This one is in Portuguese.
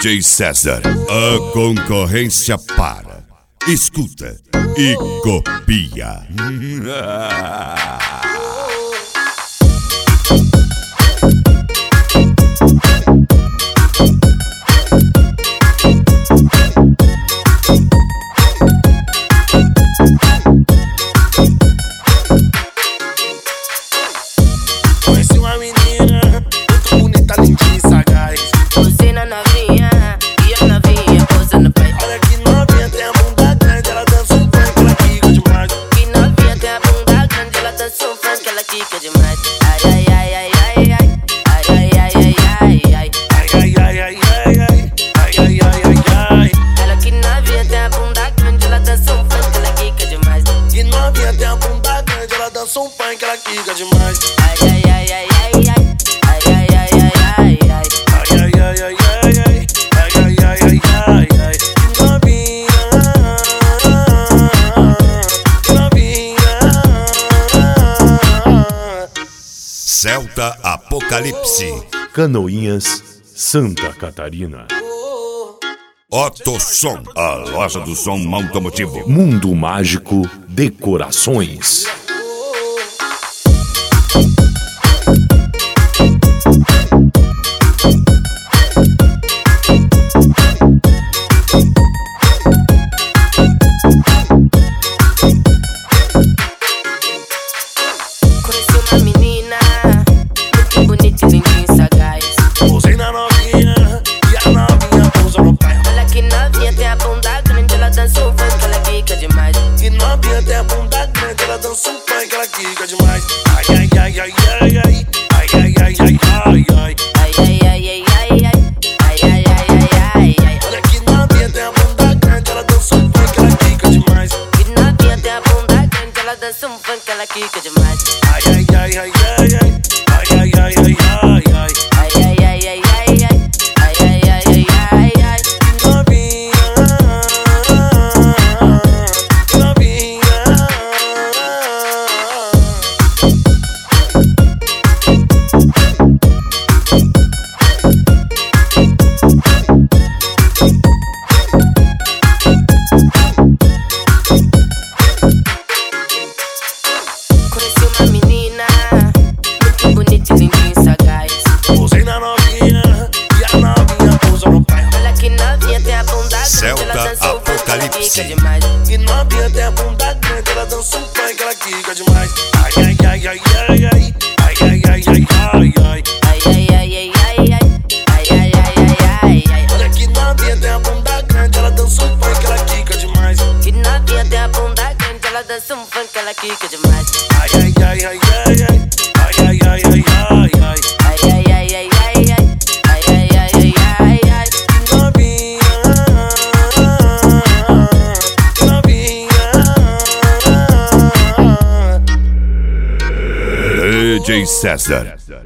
DJ César, a concorrência para, escuta e copia. Conheci uma menina muito bonita, lindinha e sagaz. Você na novinha e eu novinha posando pai. Olha que novinha, tem a bunda grande, ela dança um funk, ela quica demais. Que novinha tem a bunda grande, ela dança um funk, ela quica demais. Ai ai ai ai ai ai ai ai ai ai ai Ai, ai, ai, ai, ai, ai, ai, ai, ai, ai, ai. Ela que novinha tem a bunda grande, ela dança um funk, ela quica demais. Que novinha, tem a bunda grande, ela dança um funk, ela quica demais. Ai ai ai ai ai ai ai ai ai ai ai ai. Ai, ai, ai, ai, ai, ai, ai, ai, ai, ai, ai. Novinha, novinha. Celta Apocalipse, Canoinhas, Santa Catarina. Otto Som, a loja do som automotivo. Mundo Mágico Decorações. Conheci uma menina muito bonita e lindinha e sagaz. Posei na novinha e a novinha pousa no pé. Olha que novinha tem a bunda grande, ela dança um funk, ela quica demais. Que novinha, tem a bunda grande, ela dança um funk, ela quica demais. Ai, ai, ai, ai, ai, ai, ai, ai, ai, ai, ai, ai. Ai ai ai ai ai ai ai ai ai ai ai ai. Olha que novinha, tem a bunda grande, ela dança um funk, ela quica demais. Que novinha tem a bunda grande, ela dança um funk, ela quica demais. Ai, ai, ai, ai, ai, ai, ai, ai, ai, ai, ai, ai. Ai ai ai ai ai ai ai ai ai ai ai. Novinha, novinha. Conheci uma menina muito bonita e lindinha e sagaz. Posei na novinha e a novinha pousa no pé. Olha que novinha tem a bunda grande, Celta ela dança um funk, ela Apocalipse. quica demais. Que novinha, tem a bunda grande, ela dança um funk, ela quica demais. Ai, ai, ai, ai, ai, ai, ai, ai, ai, ai, ai, ai. Ai ai ai ai ai ai ai ai ai ai ai. Olha que novinha, tem a bunda grande, ela dança um funk, ela quica demais. Que novinha tem a bunda grande, ela dança um funk, ela quica demais. Ai, ai, ai, ai, ai, ai, ai, ai, ai, ai, ai, ai. Ai ai ai ai ai ai ai ai ai ai ai. Novinha, novinha. DJ César,